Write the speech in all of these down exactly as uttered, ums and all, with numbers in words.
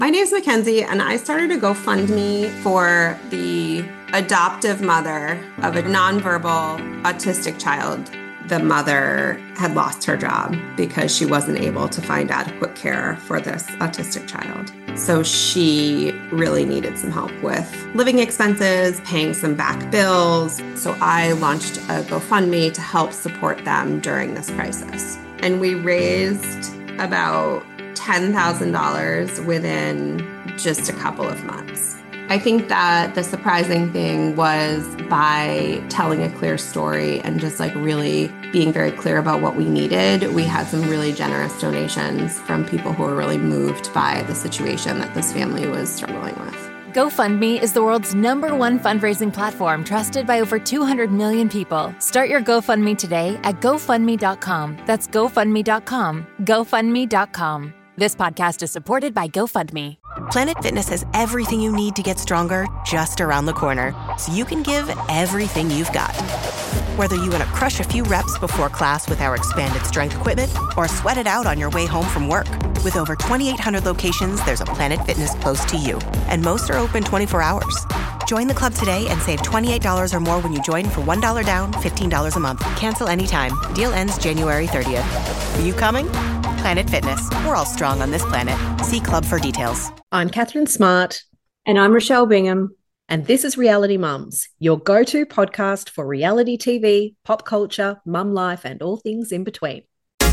My name is Mackenzie, and I started a GoFundMe for the adoptive mother of a nonverbal autistic child. The mother had lost her job because she wasn't able to find adequate care for this autistic child. So she really needed some help with living expenses, paying some back bills. So I launched a GoFundMe to help support them during this crisis. And we raised about ten thousand dollars within just a couple of months. I think that the surprising thing was by telling a clear story and just like really being very clear about what we needed, we had some really generous donations from people who were really moved by the situation that this family was struggling with. GoFundMe is the world's number one fundraising platform trusted by over two hundred million people. Start your GoFundMe today at GoFundMe dot com. That's GoFundMe dot com. GoFundMe dot com. This podcast is supported by GoFundMe. Planet Fitness has everything you need to get stronger just around the corner, so you can give everything you've got. Whether you want to crush a few reps before class with our expanded strength equipment or sweat it out on your way home from work. With over twenty-eight hundred locations, there's a Planet Fitness close to you, and most are open twenty-four hours. Join the club today and save twenty-eight dollars or more when you join for one dollar down, fifteen dollars a month. Cancel anytime. Deal ends January thirtieth. Are you coming? Planet Fitness. We're all strong on this planet. See club for details. I'm Catherine Smart. And I'm Rochelle Bingham. And this is Reality Mums, your go-to podcast for reality T V, pop culture, mum life, and all things in between.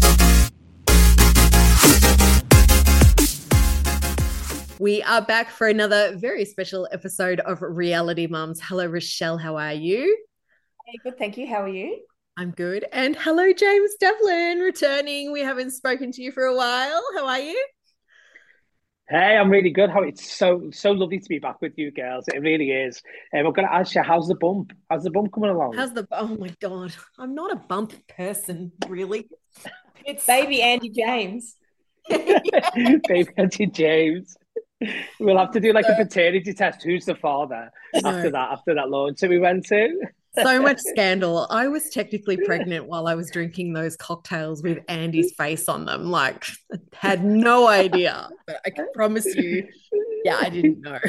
We are back for another very special episode of Reality Mums. Hello, Rochelle. How are you? Hey, good. Thank you. How are you? I'm good. And hello, James Devlin, returning. We haven't spoken to you for a while. How are you? Hey, I'm really good. How it's so so lovely to be back with you girls. It really is. Um, I'm going to ask you, how's the bump? How's the bump coming along? How's the? Oh my God, I'm not a bump person, really. It's baby Andy James. Baby Andy James. We'll have to do like a paternity test. Who's the father after that? After that launch that we went to. So much scandal. I was technically pregnant while I was drinking those cocktails with Andy's face on them. Like, had no idea. But I can promise you, yeah, I didn't know.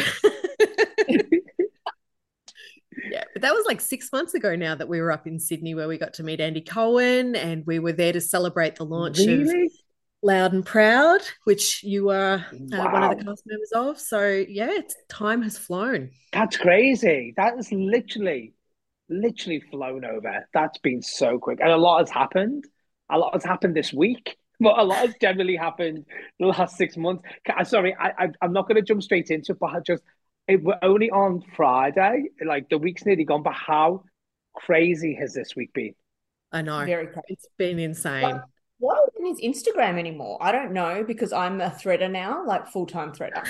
Yeah, but that was like six months ago now that we were up in Sydney where we got to meet Andy Cohen, and we were there to celebrate the launch really? of Loud and Proud, which you are uh, Wow. one of the cast members of. So, yeah, it's, time has flown. That's crazy. That is literally... literally flown over. That's been so quick. And a lot has happened. A lot has happened this week, but a lot has generally happened the last six months. Sorry, I, I, I'm not going to jump straight into it, but I just, it, we're only on Friday. Like, the week's nearly gone, but how crazy has this week been? I know. Very crazy. It's been insane. Like, why isn't his Instagram anymore? I don't know, because I'm a threader now, like full-time threader.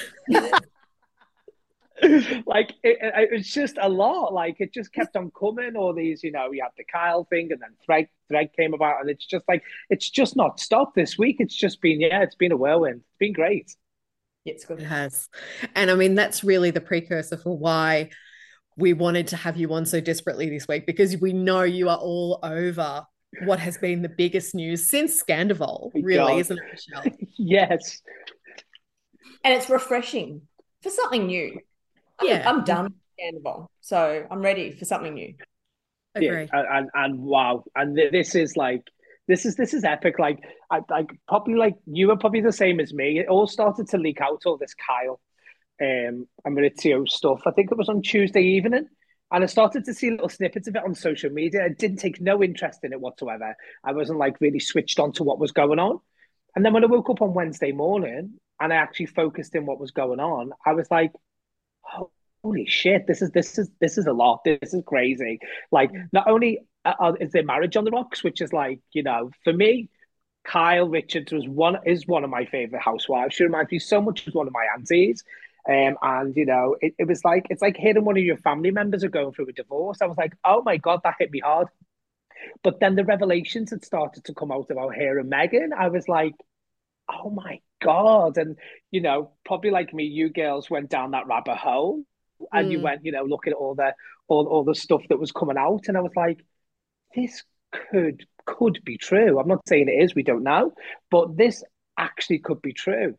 Like it, it, it's just a lot. Like it just kept on coming. All these, you know, you have the Kyle thing, and then Thread Thread came about, and it's just like it's just not stopped this week. It's just been yeah, it's been a whirlwind. It's been great. It's good. It has, and I mean that's really the precursor for why we wanted to have you on so desperately this week, because we know you are all over what has been the biggest news since Scandival, really, God. isn't it, Michelle? Yes, and it's refreshing for something new. Yeah, I'm done with Scandival, so I'm ready for something new. Agree. Yeah, and and wow, and th- this is like this is this is epic. Like I like probably like you were probably the same as me. It all started to leak out, all this Kyle um and Maurizio stuff. I think it was on Tuesday evening, and I started to see little snippets of it on social media. I didn't take no interest in it whatsoever. I wasn't like really switched on to what was going on. And then when I woke up on Wednesday morning and I actually focused in what was going on, I was like, holy shit, this is this is this is a lot. This is crazy. Like, not only uh, is there marriage on the rocks, which is like, you know, for me, Kyle Richards was one is one of my favorite housewives. She reminds me so much of one of my aunties. Um, and you know, it, it was like it's like hearing one of your family members are going through a divorce. I was like, oh my God, that hit me hard. But then the revelations had started to come out about her and Meghan. I was like, oh my God. And, you know, probably like me, you girls went down that rabbit hole, and mm. you went, you know, looking at all the all, all the stuff that was coming out. And I was like, this could could be true. I'm not saying it is, we don't know, but this actually could be true.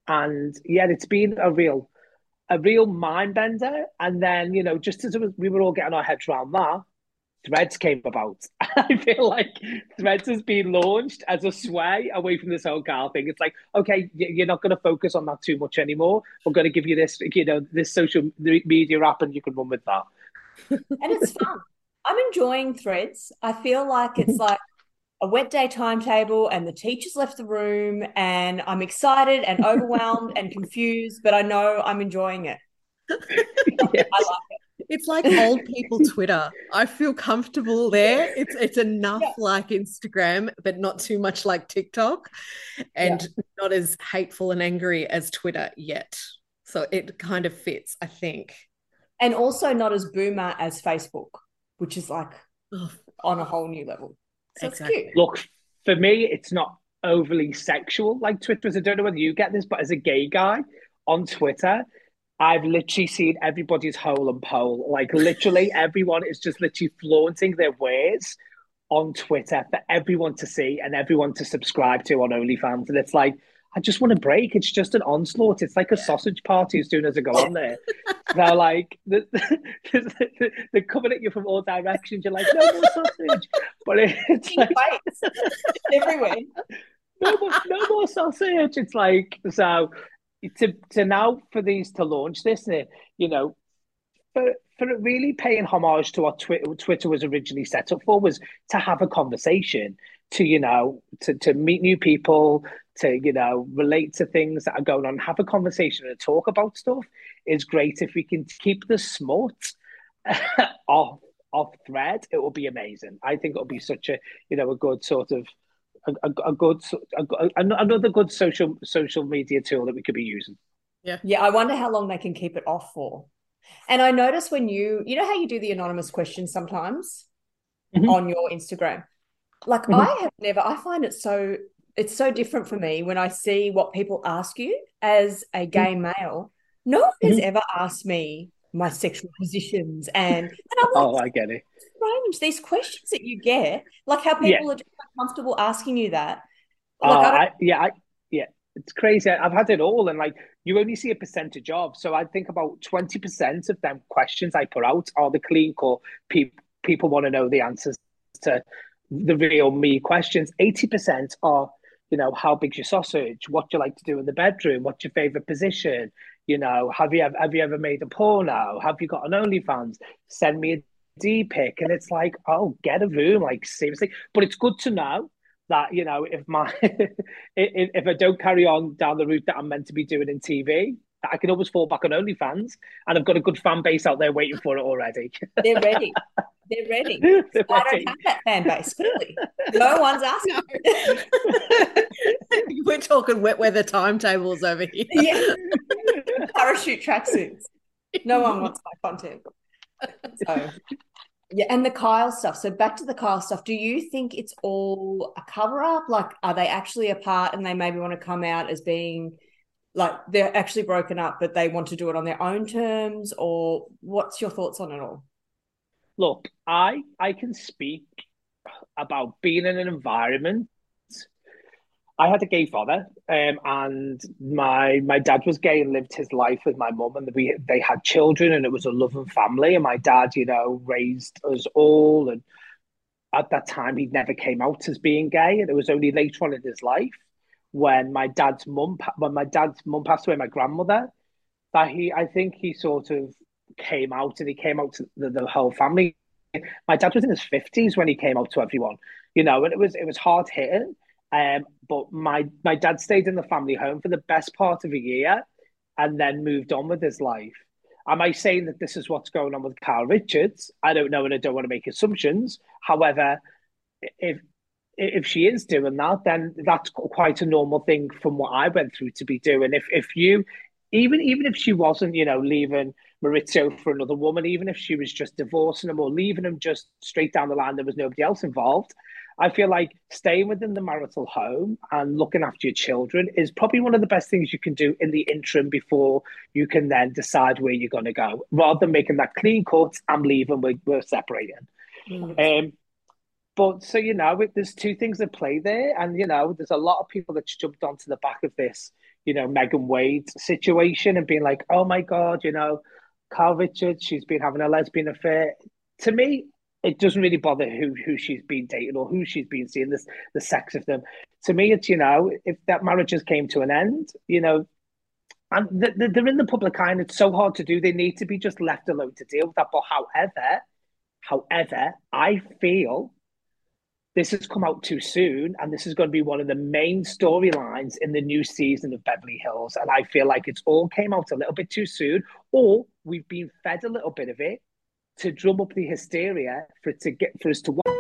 And yeah, it's been a real a real mind bender. And then, you know, just as it was, we were all getting our heads around that, Threads came about. I feel like Threads has been launched as a sway away from this whole gal thing. It's like, okay, you're not going to focus on that too much anymore. We're going to give you this, you know, this social media app, and you can run with that. And it's fun. I'm enjoying Threads. I feel like it's like a wet day timetable, and the teacher's left the room, and I'm excited and overwhelmed and confused, but I know I'm enjoying it. Yes. I like it. It's like old people Twitter. I feel comfortable there. It's it's enough Yeah. like Instagram, but not too much like TikTok, and Yeah. not as hateful and angry as Twitter yet. So it kind of fits, I think. And also not as boomer as Facebook, which is like Oh, on a whole new level. So exactly. it's cute. Look, for me, it's not overly sexual like Twitter is. I don't know whether you get this, but as a gay guy on Twitter, I've literally seen everybody's hole and pole. Like literally everyone is just literally flaunting their wares on Twitter for everyone to see and everyone to subscribe to on OnlyFans. And it's like, I just want a break. It's just an onslaught. It's like a sausage party as soon as I go on there. They're like, they're, they're coming at you from all directions. You're like, no more sausage. But it's like, everywhere. no more, no more sausage. It's like, so to to now for these to launch this, you know, for for really paying homage to what Twitter, Twitter was originally set up for, was to have a conversation, to, you know, to, to meet new people, to, you know, relate to things that are going on, have a conversation and talk about stuff is great. If we can keep the smut off off thread, it will be amazing. I think it'll be such a, you know, a good sort of a, a, a good a, another good social social media tool that we could be using. Yeah. Yeah, I wonder how long they can keep it off for. And I notice when you, you know how you do the anonymous questions sometimes mm-hmm. on your Instagram? Like mm-hmm. I have never, I find it so, it's so different for me when I see what people ask you as a gay mm-hmm. male. No one has mm-hmm. ever asked me my sexual positions. And, and I'm like, oh, I get it. Strange, these questions that you get, like how people yeah. are just comfortable asking you that. Like, oh, I I, yeah, I, yeah. It's crazy. I've had it all, and like you only see a percentage of. So I think about twenty percent of them questions I put out are the clean core. People people want to know the answers to the real me questions. Eighty percent are, you know, how big's your sausage? What do you like to do in the bedroom? What's your favorite position? You know, have you ever, have you ever made a porno? Have you got an OnlyFans? Send me a D pic. And it's like, oh, get a room, like seriously. But it's good to know that, you know, if my if, if I don't carry on down the route that I'm meant to be doing in T V, I can always fall back on OnlyFans, and I've got a good fan base out there waiting for it already. They're ready. They're ready. They're I ready. Don't have that fan base, clearly. No one's asking. We're talking wet weather timetables over here. Yeah. Parachute tracksuits. No one wants my content. So yeah, and the Kyle stuff. So back to the Kyle stuff. Do you think it's all a cover up? Like, are they actually apart and they maybe want to come out as being like they're actually broken up, but they want to do it on their own terms? Or what's your thoughts on it all? Look, I I can speak about being in an environment. I had a gay father, um, and my my dad was gay and lived his life with my mum, and we they had children, and it was a loving family. And my dad, you know, raised us all, and at that time he never came out as being gay, and it was only later on in his life when my dad's mum when my dad's mum passed away, my grandmother, that he I think he sort of came out, and he came out to the, the whole family. My dad was in his fifties when he came out to everyone, you know, and it was it was hard hitting. Um, but my my dad stayed in the family home for the best part of a year, and then moved on with his life. Am I saying that this is what's going on with Kyle Richards? I don't know, and I don't want to make assumptions. However, if if she is doing that, then that's quite a normal thing from what I went through to be doing. If if you, even even if she wasn't, you know, leaving Maurizio for another woman, even if she was just divorcing him or leaving him just straight down the line, there was nobody else involved. I feel like staying within the marital home and looking after your children is probably one of the best things you can do in the interim before you can then decide where you're going to go, rather than making that clean cut, I'm leaving, we're, we're separating. Mm-hmm. Um, but so, you know, there's two things at play there. And, you know, there's a lot of people that jumped onto the back of this, you know, Megan Wade situation and being like, oh my God, you know, Carl Richards, she's been having a lesbian affair. To me, it doesn't really bother who who she's been dating or who she's been seeing, this the sex of them. To me, it's, you know, if that marriage just came to an end, you know, and they're in the public eye and it's so hard to do. They need to be just left alone to deal with that. But however, however, I feel this has come out too soon and this is going to be one of the main storylines in the new season of Beverly Hills. And I feel like it's all came out a little bit too soon, or we've been fed a little bit of it to drum up the hysteria for it to get for us to watch.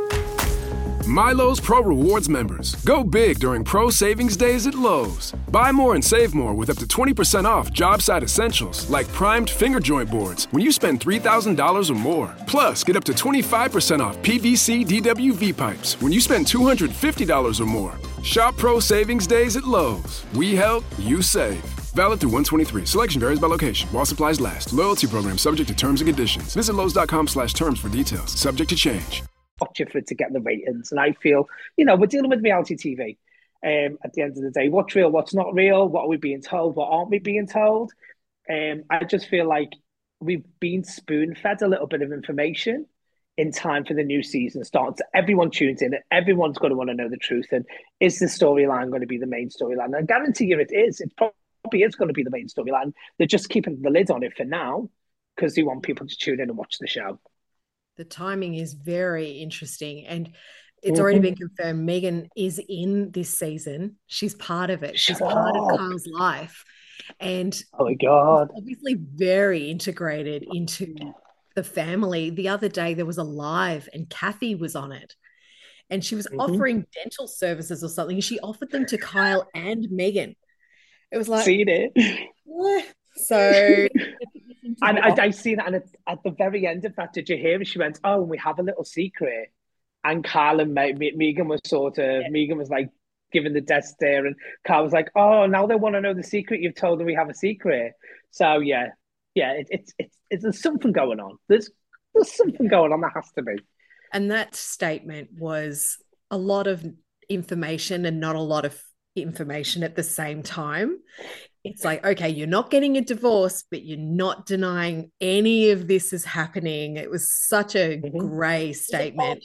Milo's Pro Rewards members, go big during Pro Savings Days at Lowe's. Buy more and save more with up to twenty percent off job site essentials like primed finger joint boards when you spend three thousand dollars or more. Plus, get up to twenty-five percent off P V C D W V pipes when you spend two hundred fifty dollars or more. Shop Pro Savings Days at Lowe's. We help, you save. Valid through one twenty-three. Selection varies by location. While supplies last. Loyalty program subject to terms and conditions. Visit Lowe's.com slash terms for details. Subject to change. Watching for it to get the ratings. And I feel, you know, we're dealing with reality T V. Um, at the end of the day, what's real, what's not real, what are we being told, what aren't we being told? Um, I just feel like we've been spoon-fed a little bit of information in time for the new season starting. So everyone tunes in and everyone's going to want to know the truth. And is the storyline going to be the main storyline? And I guarantee you it is. It probably is going to be the main storyline. They're just keeping the lid on it for now because they want people to tune in and watch the show. The timing is very interesting, and it's already been confirmed Megan is in this season. She's part of it. She's Shut part up. of Carl's life, and oh my God, obviously very integrated into the family. The other day there was a live and Kathy was on it, and she was mm-hmm. offering dental services or something. She offered them to Kyle and Megan. It was like, seen it. Yeah. So and I, I seen it, and at, at the very end of that, did you hear it? She went, "Oh, and we have a little secret." And Carl and Me- Me- Megan was sort of yeah. Megan was like giving the death stare, and Carl was like, "Oh, now they want to know the secret. You've told them we have a secret." So yeah, yeah, it, it's it's it's there's something going on. There's there's something going on. There has to be. And that statement was a lot of information and not a lot of information at the same time. It's like, okay, you're not getting a divorce, but you're not denying any of this is happening. It was such a mm-hmm. grey statement.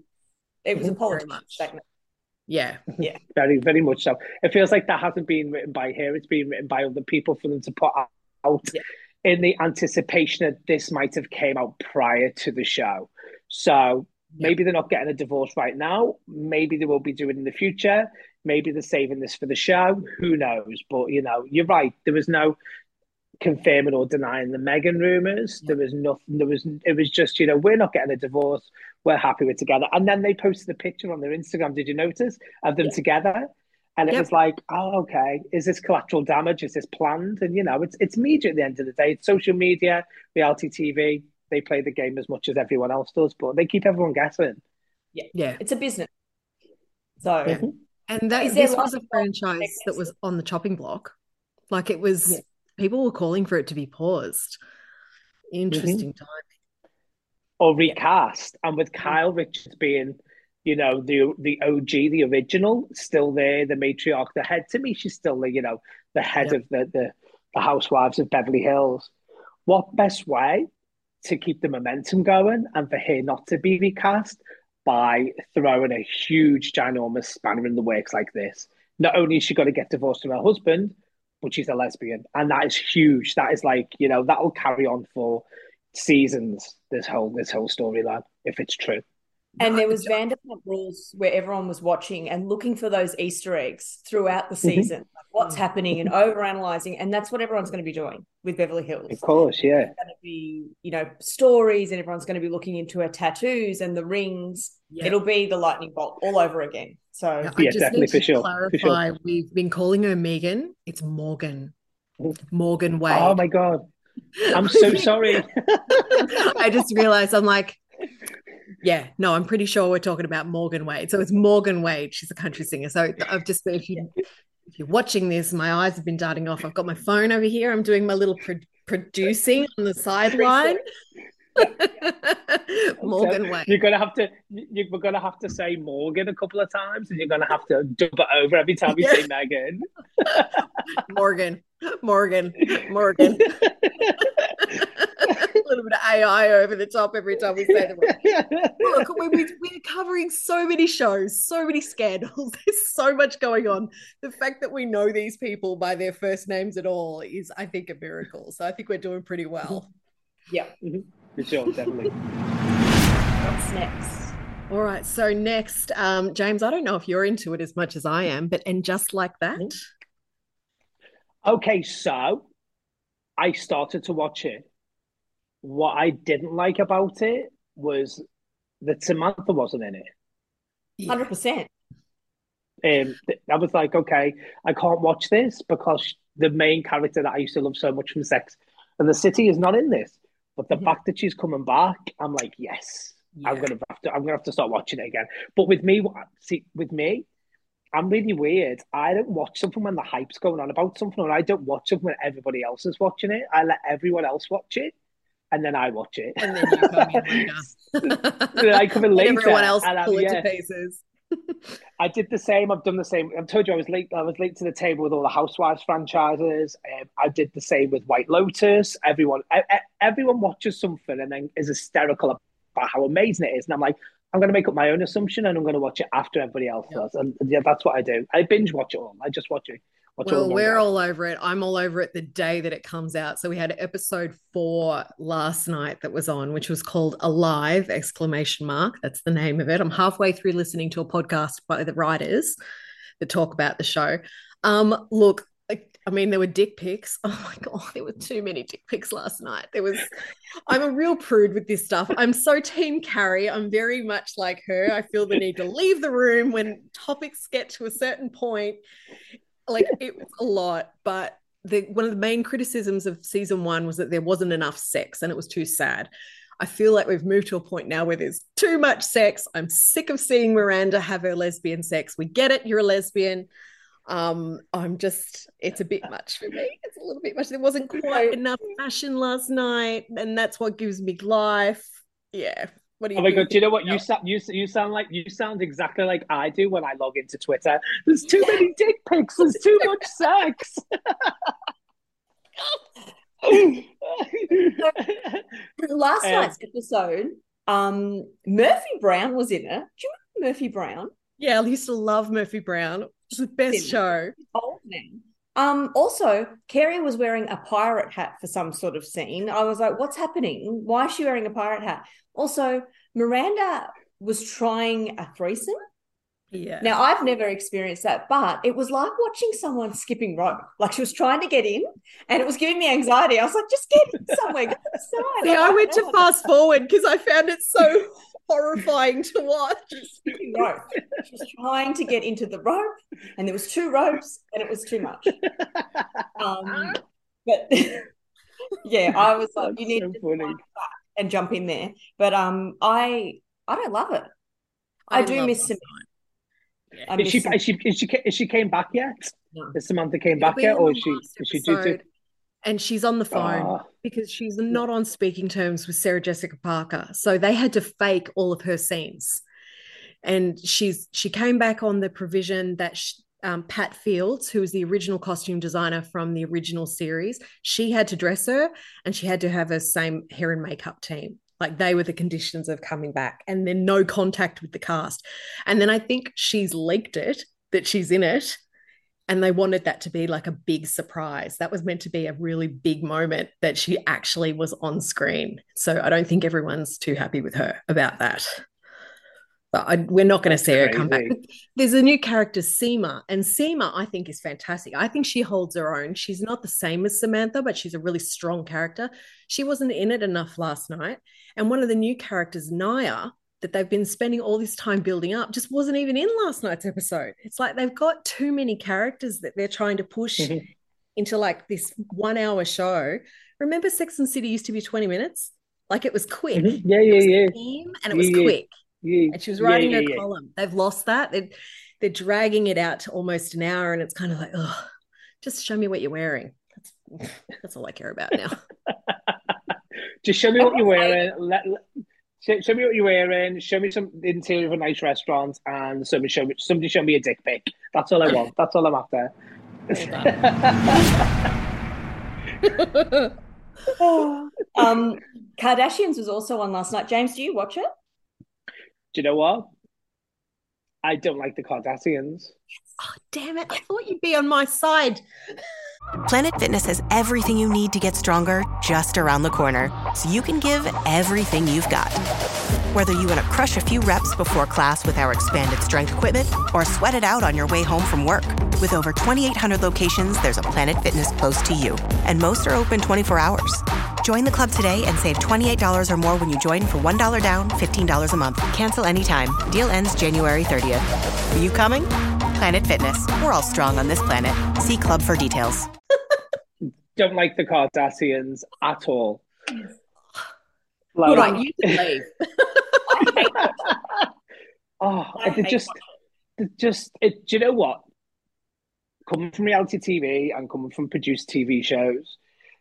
It was a politician statement. Yeah. Yeah. Very, very much so. It feels like that hasn't been written by her. It's been written by other people for them to put out yeah. in the anticipation that this might have came out prior to the show. So maybe they're not getting a divorce right now. Maybe they will be doing it in the future. Maybe they're saving this for the show. Who knows? But, you know, you're right. There was no confirming or denying the Meghan rumours. There was nothing. There was. It was just, you know, we're not getting a divorce. We're happy we're together. And then they posted a picture on their Instagram. Did you notice? Of them yeah. together. And it yep. was like, oh, okay. Is this collateral damage? Is this planned? And, you know, it's it's media at the end of the day. It's social media, reality T V. They play the game as much as everyone else does, but they keep everyone guessing. Yeah. Yeah. It's a business. So... Mm-hmm. And that this was a franchise that was on the chopping block. Like it was, yeah. people were calling for it to be paused. Interesting mm-hmm. time. Or recast. And with Kyle Richards being, you know, the the O G, the original, still there, the matriarch, the head. To me, she's still the, you know, the head yep. of the, the, the housewives of Beverly Hills. What best way to keep the momentum going and for her not to be recast? By throwing a huge, ginormous spanner in the works like this. Not only is she going to get divorced from her husband, but she's a lesbian. And that is huge. That is like, you know, that will carry on for seasons, this whole this whole storyline, if it's true. And there was Vanderpump Rules where everyone was watching and looking for those Easter eggs throughout the season. Mm-hmm. Like what's happening and overanalyzing. And that's what everyone's going to be doing with Beverly Hills. Of course, yeah. There's going to be, you know, stories, and everyone's going to be looking into her tattoos and the rings. Yeah. It'll be the lightning bolt all over again. So yeah, I yeah just definitely need to for sure. clarify, for sure. We've been calling her Megan. It's Morgan. Morgan Wade. Oh my God. I'm so sorry. I just realized I'm like, yeah, no, I'm pretty sure we're talking about Morgan Wade. So it's Morgan Wade. She's a country singer. So I've just, if you if you're watching this, my eyes have been darting off. I've got my phone over here. I'm doing my little pro- producing on the sideline. Morgan So Wayne. you're gonna have to you, we're gonna have to say Morgan a couple of times, and you're gonna have to dub it over every time we Yeah. say Megan. Morgan, Morgan, Morgan. A little bit of A I over the top every time we say the word. Look, we, we, we're covering so many shows, so many scandals. There's so much going on. The fact that we know these people by their first names at all is, I think, a miracle. So I think we're doing pretty well. Yeah. For sure, definitely. What's next? All right. So next, um, James, I don't know if you're into it as much as I am, but and just like that. Okay, so I started to watch it. What I didn't like about it was that Samantha wasn't in it. one hundred percent. Um, I was like, okay, I can't watch this because the main character that I used to love so much from Sex and the City is not in this. But the Mhm. fact that she's coming back, I'm like, yes, I'm Yeah. gonna have to. I'm gonna have to start watching it again. But with me, see, with me, I'm really weird. I don't watch something when the hype's going on about something, or I don't watch something when everybody else is watching it. I let everyone else watch it, and then I watch it. And then you come in later. Then I come in Let later, everyone else and I'm- pull it yeah. to pieces. I did the same. I've done the same. I've told you I was late. I was late to the table with all the Housewives franchises. Um, I did the same with White Lotus. Everyone, e- e- everyone watches something and then is hysterical about how amazing it is. And I'm like, I'm going to make up my own assumption and I'm going to watch it after everybody else Yeah. does. And yeah, that's what I do. I binge watch it all. I just watch it. Watch it all Well, in one we're go. all over it. I'm all over it the day that it comes out. So we had episode four last night that was on, which was called Alive, exclamation mark. That's the name of it. I'm halfway through listening to a podcast by the writers that talk about the show. Um, look, like, I mean, there were dick pics. Oh my God, there were too many dick pics last night. There was, I'm a real prude with this stuff. I'm so team Carrie. I'm very much like her. I feel the need to leave the room when topics get to a certain point. Like, it was a lot, but the one of the main criticisms of season one was that there wasn't enough sex and it was too sad. I feel like we've moved to a point now where there's too much sex. I'm sick of seeing Miranda have her lesbian sex. We get it, you're a lesbian. Um, I'm just, it's a bit much for me. It's a little bit much. There wasn't quite enough fashion last night, and that's what gives me life. Yeah. What do you Oh my think? God! Do you know what you sound? You you sound like you sound exactly like I do when I log into Twitter. There's too many dick pics. There's too much sex. Last Um, night's episode, um, Murphy Brown was in it. Do you remember Murphy Brown? Yeah, I used to love Murphy Brown. It's the best Didn't. show. Old man. Um, also, Carrie was wearing a pirate hat for some sort of scene. I was like, what's happening? Why is she wearing a pirate hat? Also, Miranda was trying a threesome. Yeah. Now, I've never experienced that, but it was like watching someone skipping rope. Like, she was trying to get in and it was giving me anxiety. I was like, just get in somewhere. Get inside. See, I went to fast forward because I found it so horrifying to watch. Skipping rope. She was trying to get into the rope and there was two ropes and it was too much. Um, but yeah, I was like, That's you need so to funny. find back and jump in there. But um, I I don't love it. I, do love miss last Samantha. night. I Is she, miss is she is she is she came back yet? No. Has Samantha came It'll back be yet, on or the is she last is she due to? episode, and she's on the phone Oh. because she's not on speaking terms with Sarah Jessica Parker. So they had to fake all of her scenes. And she's she came back on the provision that she, um, Pat Fields, who was the original costume designer from the original series, she had to dress her and she had to have her same hair and makeup team. Like, they were the conditions of coming back, and then no contact with the cast. And then I think she's leaked it that she's in it, and they wanted that to be like a big surprise. That was meant to be a really big moment that she actually was on screen. So I don't think everyone's too happy with her about that. But I, we're not going to see her come back. crazy. There's a new character, Seema, and Seema, I think, is fantastic. I think she holds her own. She's not the same as Samantha, but she's a really strong character. She wasn't in it enough last night. And one of the new characters, Naya, that they've been spending all this time building up, just wasn't even in last night's episode. It's like they've got too many characters that they're trying to push Mhm. into like this one hour show. Remember, Sex and the City used to be twenty minutes? Like, it was quick. Mhm. Yeah, It yeah, was yeah. a theme and it was Yeah, yeah. quick. Yeah, And she was yeah, writing yeah, her yeah. column. They've lost that. They're, they're dragging it out to almost an hour, and it's kind of like, oh, just show me what you're wearing. That's, that's all I care about now. Just show me what you're wearing. Let, let show, show me what you're wearing. Show me some interior of a nice restaurant, and somebody show me somebody show me a dick pic. That's all I want. That's all I'm after. um, Kardashians was also on last night. James, do you watch it? Do you know what? I don't like the Kardashians. Oh, damn it. I thought you'd be on my side. Planet Fitness has everything you need to get stronger just around the corner, so you can give everything you've got. Whether you want to crush a few reps before class with our expanded strength equipment or sweat it out on your way home from work. With over twenty-eight hundred locations, there's a Planet Fitness close to you. And most are open twenty-four hours. Join the club today and save twenty-eight dollars or more when you join for one dollar down, fifteen dollars a month. Cancel anytime. Deal ends January thirtieth. Are you coming? Planet Fitness. We're all strong on this planet. See club for details. Don't like the Kardashians at all. Like, right, you can leave. oh, they just, they just. It, do you know what? Coming from reality T V and coming from produced T V shows,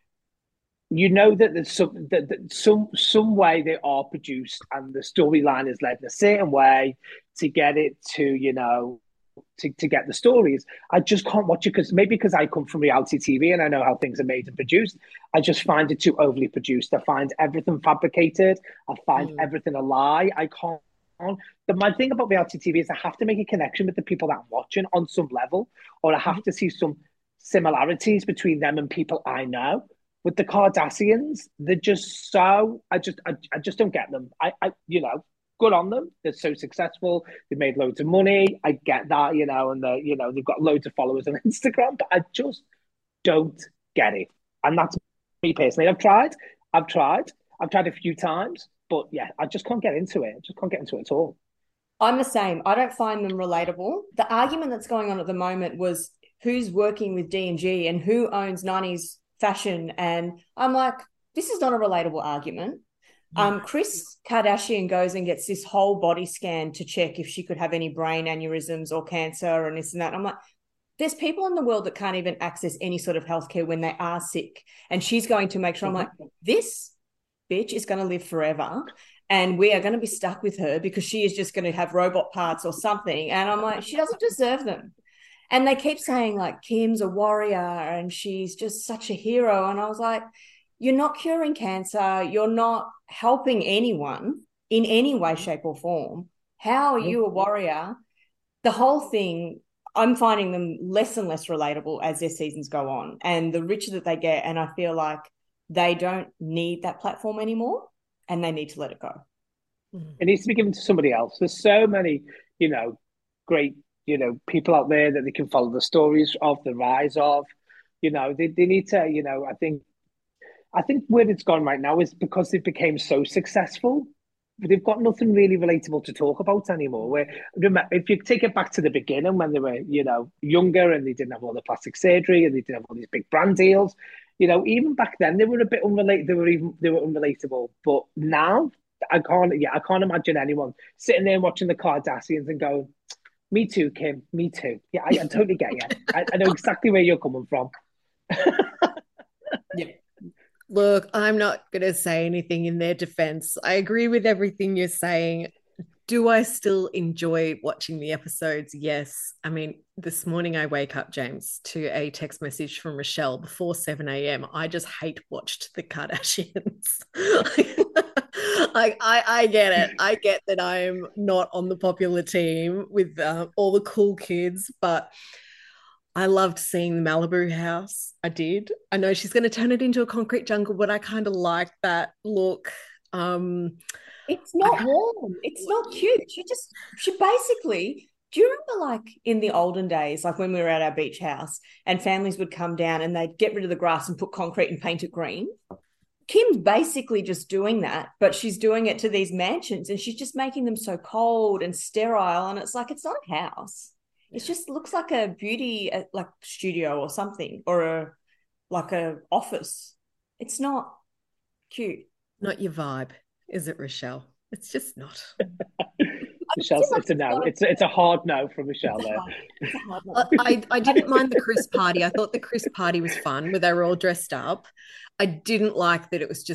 you know that there's some that, that some some way they are produced, and the storyline is led in a certain way to get it to you know. To, to get the stories. I just can't watch it because maybe because I come from reality T V and I know how things are made and produced. I just find it too overly produced. I find everything fabricated. I find mm. everything a lie. I can't. The my thing about reality T V is I have to make a connection with the people that I'm watching on some level, or I have mm. to see some similarities between them and people I know. With the Kardashians, they're just so. I just I, I just don't get them. I I you know. Good on them. They're so successful. They've made loads of money. I get that, you know, and they you know, they've got loads of followers on Instagram, but I just don't get it. And that's me personally. I've tried. I've tried. I've tried a few times, but yeah, I just can't get into it. I just can't get into it at all. I'm the same. I don't find them relatable. The argument that's going on at the moment was who's working with D and G and who owns nineties fashion. And I'm like, this is not a relatable argument. Um, Kris Kardashian goes and gets this whole body scan to check if she could have any brain aneurysms or cancer and this and that. And I'm like, there's people in the world that can't even access any sort of healthcare when they are sick. And she's going to make sure. I'm like, this bitch is going to live forever. And we are going to be stuck with her because she is just going to have robot parts or something. And I'm like, she doesn't deserve them. And they keep saying like, Kim's a warrior and she's just such a hero. And I was like, you're not curing cancer. You're not helping anyone in any way, shape or form. How are you a warrior? The whole thing, I'm finding them less and less relatable as their seasons go on, and the richer that they get. And I feel like they don't need that platform anymore and they need to let it go. It needs to be given to somebody else. There's so many, you know, great, you know, people out there that they can follow the stories of, the rise of, you know, they, they need to, you know, I think, I think where it's gone right now is because they became so successful, they've got nothing really relatable to talk about anymore. Where if you take it back to the beginning when they were, you know, younger and they didn't have all the plastic surgery and they didn't have all these big brand deals, you know, even back then they were a bit unrelated. They were even they were unrelatable. But now I can't, yeah, I can't imagine anyone sitting there watching the Kardashians and going, "Me too, Kim. Me too." Yeah, I, I totally get you. I, I know exactly where you're coming from. Yeah. Look, I'm not going to say anything in their defense. I agree with everything you're saying. Do I still enjoy watching the episodes? Yes. I mean, this morning I wake up, James, to a text message from Rochelle before seven a.m. I just hate watched the Kardashians. Like, I, I get it. I get that I am not on the popular team with uh, all the cool kids, but I loved seeing the Malibu house. I did. I know she's going to turn it into a concrete jungle, but I kind of like that look. Um, it's not I, warm. It's not cute. She just, she basically, do you remember like in the olden days, like when we were at our beach house and families would come down and they'd get rid of the grass and put concrete and paint it green? Kim's basically just doing that, but she's doing it to these mansions and she's just making them so cold and sterile. And it's like, it's not a house. It just looks like a beauty like studio or something, or a like a office. It's not cute. Not your vibe, is it, Rochelle? It's just not. Michelle, it's a no. It's a, it's a hard no from Michelle there. No. I, I didn't mind the Kris party. I thought the Kris party was fun where they were all dressed up. I didn't like that it was just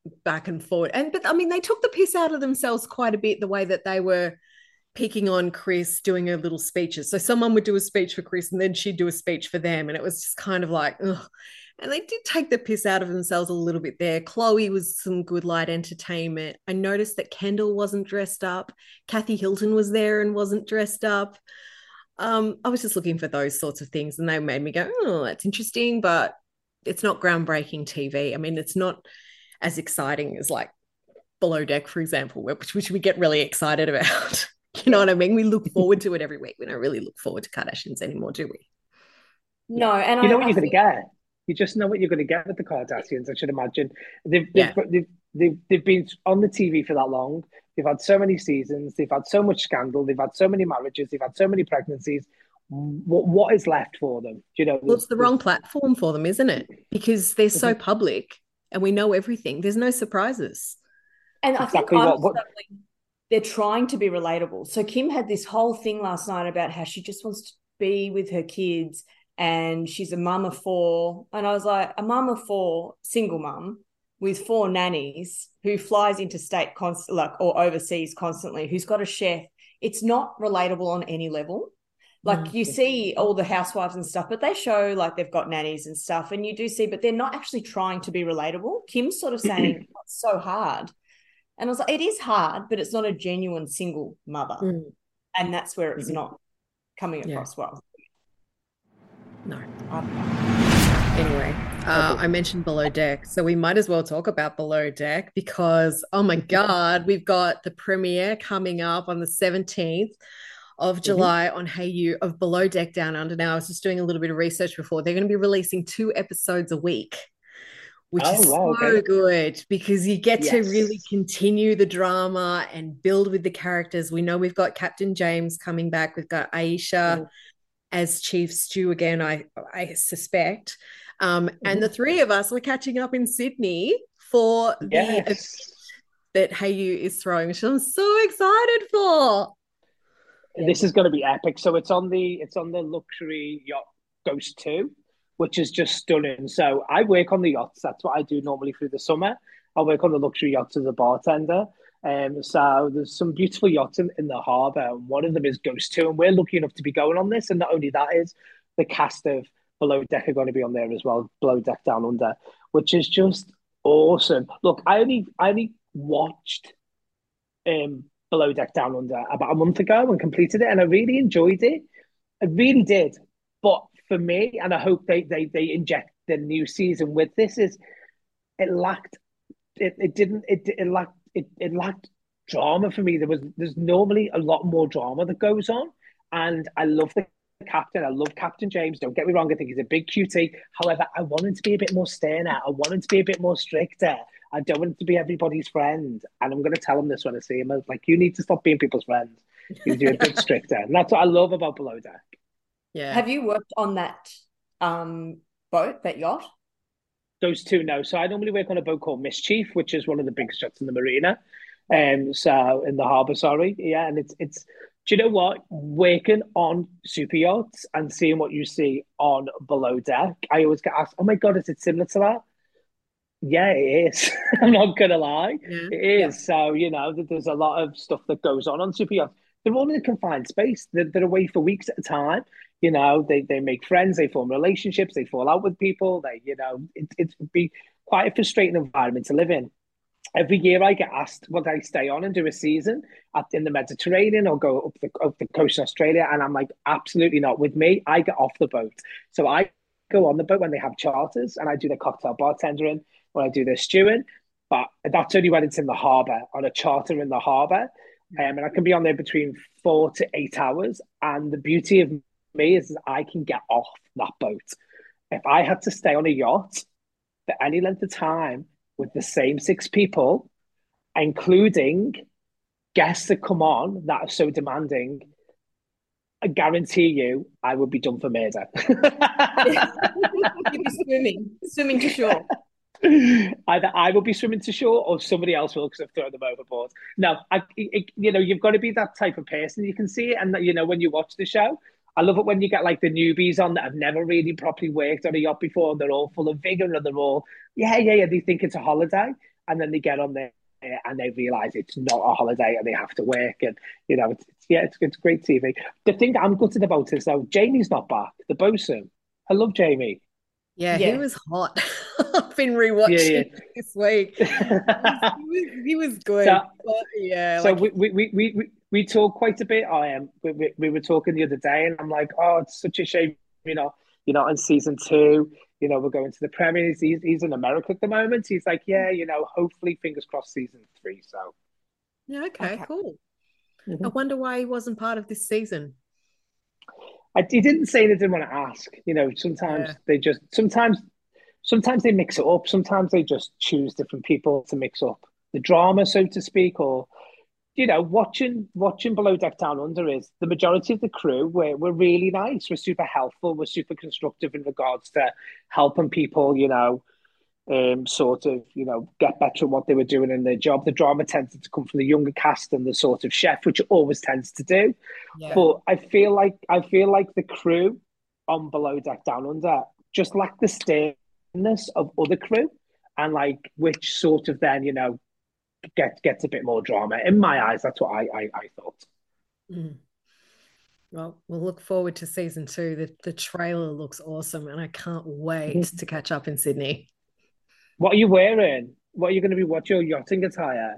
back and forth. And but I mean, they took the piss out of themselves quite a bit, the way that they were picking on Chris, doing her little speeches. So someone would do a speech for Chris and then she'd do a speech for them. And it was just kind of like, ugh. And they did take the piss out of themselves a little bit there. Chloe was some good light entertainment. I noticed that Kendall wasn't dressed up. Kathy Hilton was there and wasn't dressed up. Um, I was just looking for those sorts of things and they made me go, oh, that's interesting, but it's not groundbreaking T V. I mean, it's not as exciting as like Below Deck, for example, which, which we get really excited about. You know what I mean? We look forward to it every week. We don't really look forward to Kardashians anymore, do we? No, and you I, know what I you're think... going to get. You just know what you're going to get with the Kardashians. I should imagine they've Yeah. they've, they've they've they've been on the T V for that long. They've had so many seasons. They've had so much scandal. They've had so many marriages. They've had so many pregnancies. What what is left for them? Do you know? Well, it's the wrong platform for them, isn't it? Because they're so public and we know everything. There's no surprises. And I Exactly think what- what- honestly, they're trying to be relatable. So Kim had this whole thing last night about how she just wants to be with her kids and she's a mum of four. And I was like, a mum of four, single mum with four nannies who flies interstate const- like, or overseas constantly, who's got a chef. It's not relatable on any level. Like Mm. you see all the housewives and stuff, but they show like they've got nannies and stuff. And you do see, but they're not actually trying to be relatable. Kim's sort of saying it's so hard. And I was like, it is hard, but it's not a genuine single mother. Mm. And that's where it's Mhm. not coming Yeah. across well. No. I don't know. Anyway, uh, I mentioned Below Deck, so we might as well talk about Below Deck because, oh my God, we've got the premiere coming up on the seventeenth of July on Hey You of Below Deck Down Under. Now, I was just doing a little bit of research before. They're going to be releasing two episodes a week, which Oh, is wow, so okay. good because you get to Yes. really continue the drama and build with the characters. We know we've got Captain James coming back. We've got Aisha Mhm. as Chief Stew again, I, I suspect. Um, And Mhm. the three of us were catching up in Sydney for the event Yes. that Hey You is throwing, which I'm so excited for. This is going to be epic. So it's on the it's on the luxury yacht Ghost two, which is just stunning. So I work on the yachts. That's what I do normally through the summer. I work on the luxury yachts as a bartender. Um, so there's some beautiful yachts in, in the harbour, and one of them is Ghost two, and we're lucky enough to be going on this. And not only that is the cast of Below Deck are going to be on there as well, Below Deck Down Under, which is just awesome. Look, I only I only watched um Below Deck Down Under about a month ago and completed it, and I really enjoyed it. I really did. But for me, and I hope they they they inject the new season with this, is it lacked it, it didn't it it lacked it, it lacked drama for me. There was there's normally a lot more drama that goes on, and I love the captain. I love Captain James. Don't get me wrong, I think he's a big cutie. However, I want him to be a bit more sterner. I want him to be a bit more stricter. I don't want him to be everybody's friend. And I'm going to tell him this when I see him. I was like, you need to stop being people's friends. You're a bit stricter. And that's what I love about Below Deck. Yeah. Have you worked on that um, boat, that yacht? Those two, no. So I normally work on a boat called Mischief, which is one of the biggest yachts in the marina. Um, so in the harbour, sorry. Yeah, and it's it's do you know what? Working on super yachts and seeing what you see on Below Deck, I always get asked, oh my God, is it similar to that? Yeah, it is. I'm not gonna lie. Yeah. It is. So, you know, there's a lot of stuff that goes on on super yachts. They're all in a confined space. They're, they're away for weeks at a time. You know, they they make friends, they form relationships, they fall out with people. They, you know, it it would be quite a frustrating environment to live in. Every year I get asked would I stay on and do a season at, in the Mediterranean or go up the up the coast of Australia, and I'm like, absolutely not. With me, I get off the boat. So I go on the boat when they have charters, and I do the cocktail bartendering, when I do the stewing. But that's only when it's in the harbour, on a charter in the harbour. Um, and I can be on there between four to eight hours. And the beauty of me is I can get off that boat. If I had to stay on a yacht for any length of time with the same six people, including guests that come on that are so demanding, I guarantee you I would be done for murder. You'd be swimming, swimming to shore. Either I will be swimming to shore or somebody else will because I've thrown them overboard. No, I, it, you know, you've got to be that type of person. You can see it. And, you know, when you watch the show, I love it when you get like the newbies on that have never really properly worked on a yacht before and they're all full of vigor and they're all, yeah, yeah, yeah, they think it's a holiday. and then they get on there and they realize it's not a holiday and they have to work. And, you know, it's, it's, yeah, it's, it's great T V. The thing I'm gutted about is, though, Jamie's not back, the bosun. I love Jamie. Yeah, Yeah. he was hot. I've been rewatching Yeah, yeah. this week. He was, he was, he was good. So- But, yeah, So like, we, we, we, we, we, we talk quite a bit. I am. We, we, we were talking the other day, and I'm like, oh, it's such a shame, you know, you're not in season two. You know, we're going to the premiers. He's, he's in America at the moment. He's like, yeah, you know, hopefully, fingers crossed, season three. So, yeah, okay, Okay. cool. Mhm. I wonder why he wasn't part of this season. I, he didn't say they didn't want to ask. You know, sometimes Yeah. they just sometimes sometimes they mix it up. Sometimes they just choose different people to mix up the drama, so to speak. Or, you know, watching watching Below Deck Down Under is the majority of the crew were were really nice. We're super helpful. We're super constructive in regards to helping people. You know. Um, sort of, you know, get better at what they were doing in their job. The drama tended to come from the younger cast and the sort of chef, which it always tends to do. Yeah. But I feel like I feel like the crew on Below Deck Down Under just lack the sternness of other crew, and like which sort of then, you know, get gets a bit more drama in my eyes. That's what I I, I thought. Mm. Well, we'll look forward to season two. The, the trailer looks awesome, and I can't wait to catch up in Sydney. What are you wearing? What are you going to be? What's your yachting attire?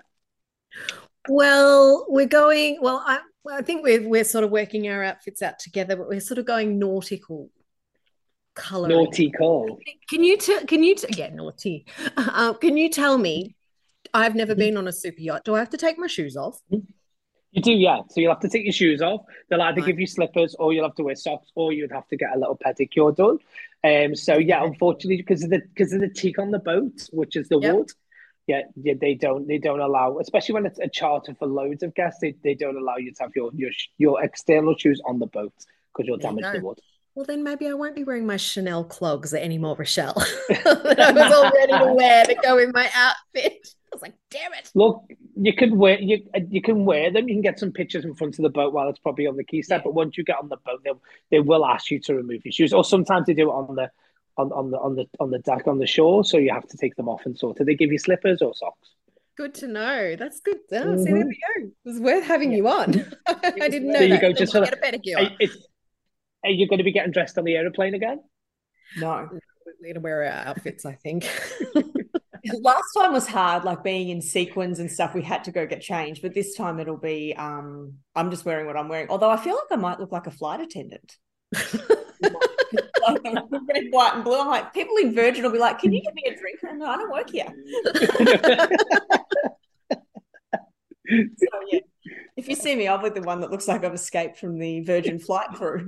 Well, we're going. Well, I well, I think we're we're sort of working our outfits out together, but we're sort of going nautical coloring. Nautical. Can you tell? Can you? T- yeah, naughty. Uh, can you tell me? I've never been on a super yacht. Do I have to take my shoes off? You do, yeah. So you'll have to take your shoes off. They'll either Right. give you slippers, or you'll have to wear socks, or you'd have to get a little pedicure done. Um, so yeah, unfortunately, because of the because of the teak on the boat, which is the Yep. wood, yeah, yeah, they don't they don't allow, especially when it's a charter for loads of guests, they, they don't allow you to have your your your external shoes on the boat because you'll There you damage the go. wood. Well, then maybe I won't be wearing my Chanel clogs anymore, Rochelle. that I was all ready to wear to go in my outfit. I was like, damn it. Look, you can wear you you can wear them. You can get some pictures in front of the boat while it's probably on the quayside. Yeah. But once you get on the boat, they they will ask you to remove your shoes, or sometimes they do it on the on, on the on the on the deck on the shore, so you have to take them off and sort of. They give you slippers or socks. Good to know. That's good. Oh, see, there we go. It was worth having you on. I didn't know There you that. go, Then just we'll for get a pedicure. Are, is, are you going to be getting dressed on the aeroplane again? No. We're gonna wear our outfits, I think. Last time was hard, like being in sequins and stuff. We had to go get changed, but this time it'll be. Um, I'm just wearing what I'm wearing. Although I feel like I might look like a flight attendant. Like I'm wearing white and blue. I'm like, people in Virgin will be like, "Can you get me a drink?" And I'm like, I don't work here. So yeah, if you see me, I'll be the one that looks like I've escaped from the Virgin flight crew.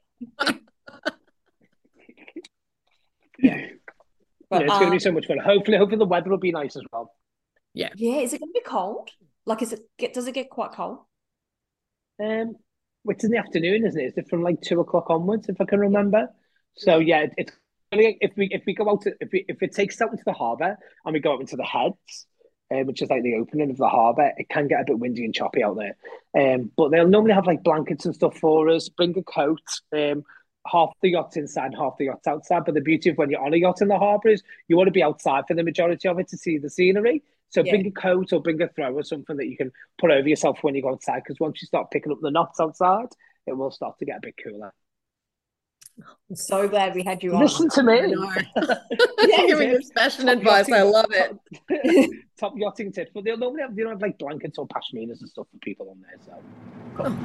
Yeah, But, yeah, it's going to um, be so much fun. Hopefully, hopefully the weather will be nice as well. yeah, is it going to be cold? Like, is it get? Does it get quite cold? Um, it's in the afternoon, isn't it? Is it from like two o'clock onwards, if I can remember? So yeah, it, it's if we if we go out to if we if it takes us out into the harbour and we go out into the heads, um, which is like the opening of the harbour, it can get a bit windy and choppy out there. Um, but they'll normally have like blankets and stuff for us. Bring a coat. Um, half the yacht's inside, half the yacht's outside. But the beauty of when you're on a yacht in the harbour is you want to be outside for the majority of it to see the scenery. So Yeah. bring a coat or bring a throw or something that you can put over yourself when you go outside. Because once you start picking up the knots outside, it will start to get a bit cooler. I'm so glad we had you on. Listen to I me. know. Yeah, Giving us fashion advice. I love it. Top, top yachting tips, but they'll normally have, they don't have like blankets or pashminas and stuff for people on there. So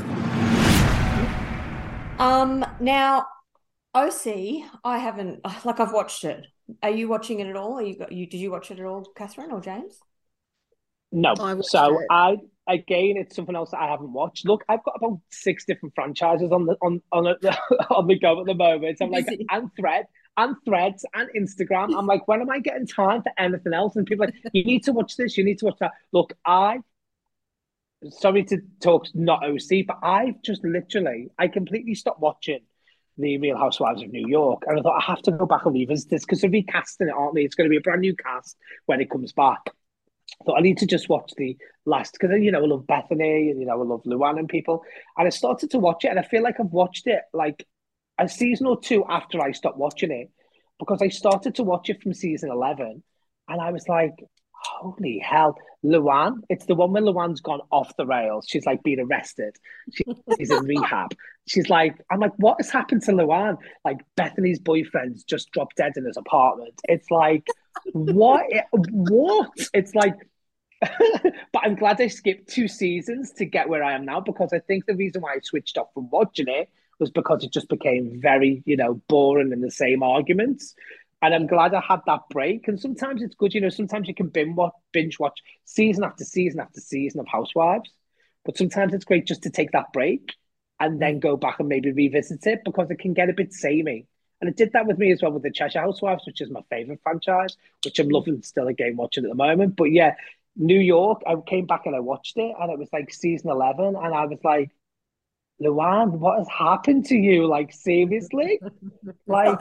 Um, now, O C, I haven't like I've watched it. Are you watching it at all? Are you you did you watch it at all, Catherine or James? no, I watched so it. I again, it's something else that I haven't watched. Look, I've got about six different franchises on the on on the, on the go at the moment. I'm like, Busy. and thread and threads and Instagram. I'm like, when am I getting time for anything else? And people are like, you need to watch this, you need to watch that. Look, I sorry to talk not O C, but I've just literally I completely stopped watching the Real Housewives of New York, and I thought I have to go back and revisit this because they're recasting it, aren't they? It's going to be a brand new cast when it comes back. So I need to just watch the last because you know I love Bethany and you know I love Luann and people, and I started to watch it, and I feel like I've watched it like a season or two after I stopped watching it because I started to watch it from season eleven, and I was like, holy hell, Luann. It's the one where Luann's gone off the rails. She's like been arrested. She, she's in rehab. She's like, I'm like, what has happened to Luann? Like Bethany's boyfriend's just dropped dead in his apartment. It's like, what? What? It's like, but I'm glad I skipped two seasons to get where I am now, because I think the reason why I switched off from watching it was because it just became very, you know, boring and the same arguments. And I'm glad I had that break. And sometimes it's good, you know, sometimes you can binge watch, binge watch season after season after season of Housewives. But sometimes it's great just to take that break and then go back and maybe revisit it, because it can get a bit samey. And it did that with me as well with the Cheshire Housewives, which is my favourite franchise, which I'm loving still again watching at the moment. But yeah, New York, I came back and I watched it, and it was like season eleven. And I was like, Luann, what has happened to you? Like, seriously? Like,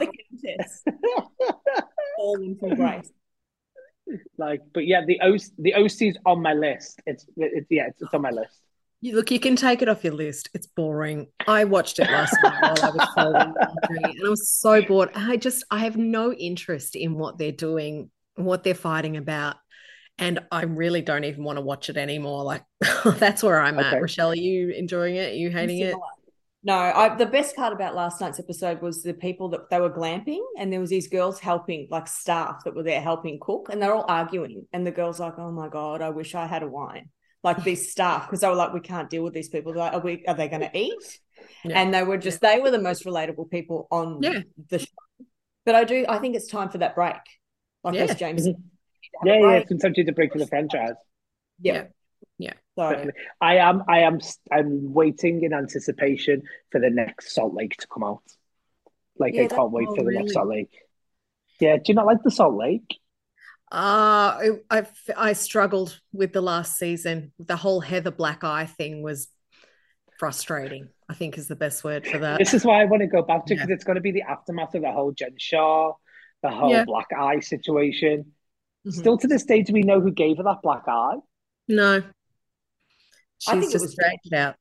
falling from grace. Like, but yeah, the O the O C's on my list. It's, it's yeah, it's, it's on my list. You, look, you can take it off your list. It's boring. I watched it last night while I was folding laundry, and I was so bored. I just, I have no interest in what they're doing, what they're fighting about. And I really don't even want to watch it anymore. Like, that's where I'm okay. at. Rochelle, are you enjoying it? Are you hating it? No, I, the best part about last night's episode was the people that they were glamping, and there was these girls helping, like staff that were there helping cook, and they're all arguing. And the girls like, oh my God, I wish I had a wine. Like these staff, because they were like, we can't deal with these people. They're like, are we? Are they going to eat? Yeah. And they were just, they were the most relatable people on yeah. the show. But I do, I think it's time for that break. Like yeah. as James said. Yeah, yeah, sometimes you need to break for the franchise. Yeah, yeah. So I am, I am, I'm waiting in anticipation for the next Salt Lake to come out. Like yeah, I can't wait for the really... next Salt Lake. Yeah, do you not like the Salt Lake? Uh, I, I I struggled with the last season. The whole Heather Black Eye thing was frustrating, I think is the best word for that. This is why I want to go back to, because yeah. it's going to be the aftermath of the whole Jen Shah, the whole yeah. black eye situation. Mm-hmm. Still to this day, do we know who gave her that black eye? No. She's I think just it was dragged it out.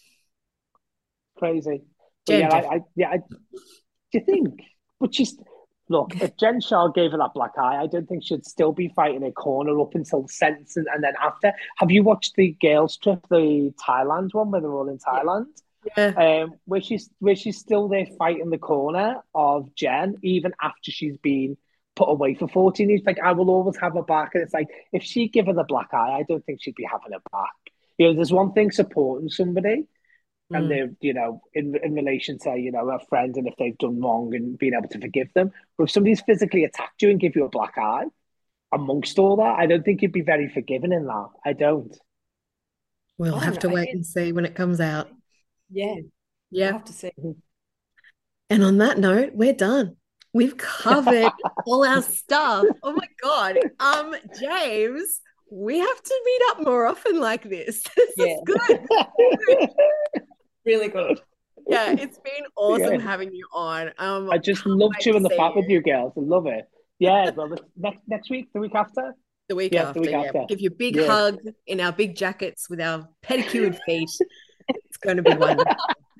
Crazy. But yeah, I, I, yeah I, do you think? But she's, look, if Jen Shah gave her that black eye, I don't think she'd still be fighting a corner up until sentence and, and then after. Have you watched the girls' trip, the Thailand one, where they're all in Thailand? Yeah. Um, where she's where she's still there fighting the corner of Jen, even after she's been put away for fourteen years. Like, I will always have her back. And it's like, if she'd give her the black eye, I don't think she'd be having her back. You know, there's one thing supporting somebody mm. and they're, you know, in in relation to, you know, a friend, and if they've done wrong and being able to forgive them. But if somebody's physically attacked you and give you a black eye, amongst all that, I don't think you'd be very forgiving in that. I don't. We'll have to wait and see when it comes out. Yeah. Yeah. We'll have to see. And on that note, we're done. We've covered all our stuff. Oh my God. Um, James, we have to meet up more often like this. This yeah. is good. Really good. Yeah, it's been awesome yeah. having you on. Um, I just love chewing the fat you. with you girls. I love it. Yeah, well, the, next next week, the week after? The week yeah, after, the week yeah. after. We'll give you a big yeah. hug in our big jackets with our pedicured feet. It's going to be wonderful.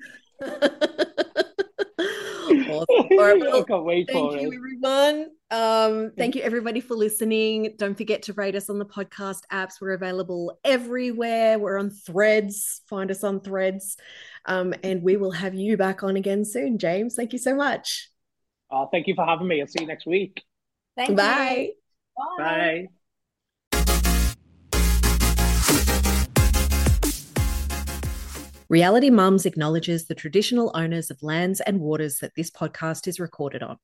Awesome. All right, well, I can't wait thank for you, it. everyone. Um, thank you, everybody, for listening. Don't forget to rate us on the podcast apps. We're available everywhere. We're on Threads. Find us on Threads. Um, and we will have you back on again soon, James. Thank you so much. Oh, thank you for having me. I'll see you next week. Thank Bye. you. Bye. Bye. Reality Mums acknowledges the traditional owners of lands and waters that this podcast is recorded on.